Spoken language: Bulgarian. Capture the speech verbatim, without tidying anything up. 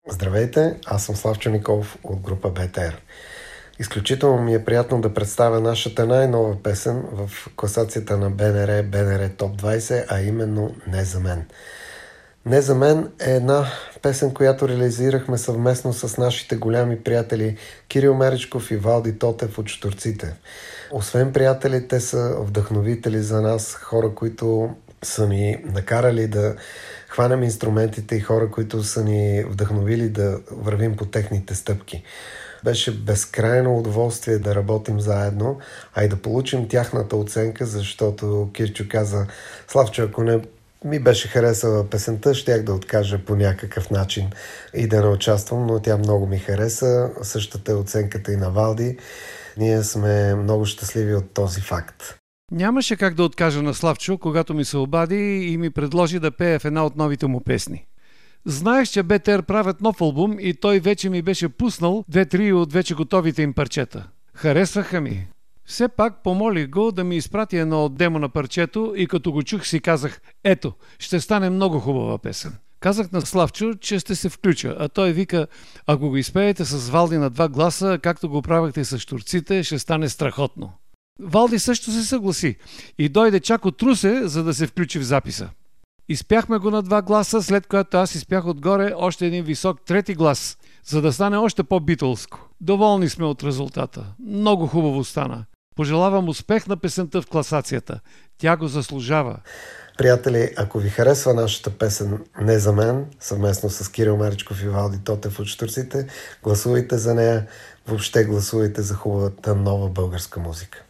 Здравейте, аз съм Славчо Николов от група БТР. Изключително ми е приятно да представя нашата най-нова песен в класацията на БНР, БНР Топ двайсет, а именно "Не за мен". "Не за мен" е една песен, която реализирахме съвместно с нашите голями приятели Кирил Меричков и Валди Тотев от Щурците. Освен приятели, те са вдъхновители за нас, хора, които са ни накарали да хванем инструментите и хора, които са ни вдъхновили да вървим по техните стъпки. Беше безкрайно удоволствие да работим заедно, а и да получим тяхната оценка, защото Кирчо каза: "Славчо, ако не ми беше харесала песента, щях да откажа по някакъв начин и да не участвам, но тя много ми хареса." Същата е оценката и на Валди. Ние сме много щастливи от този факт. Нямаше как да откажа на Славчо, когато ми се обади и ми предложи да пея в една от новите му песни. Знаех, че БТР правят нов албум и той вече ми беше пуснал две-три от вече готовите им парчета. Харесваха ми. Все пак помолих го да ми изпрати едно от демо на парчето и като го чух си казах: "Ето, ще стане много хубава песен." Казах на Славчо, че ще се включа, а той вика: "Ако го изпеете с Валди на два гласа, както го правахте с Щурците, ще стане страхотно." Валди също се съгласи и дойде чак от Русе, за да се включи в записа. Изпяхме го на два гласа, след което аз изпях отгоре още един висок трети глас, за да стане още по-битълско. Доволни сме от резултата. Много хубаво стана. Пожелавам успех на песента в класацията. Тя го заслужава. Приятели, ако ви харесва нашата песен "Не за мен", съвместно с Кирил Меричков и Валди Тотев от Щурците, гласувайте за нея. Въобще гласувайте за хубавата нова българска музика.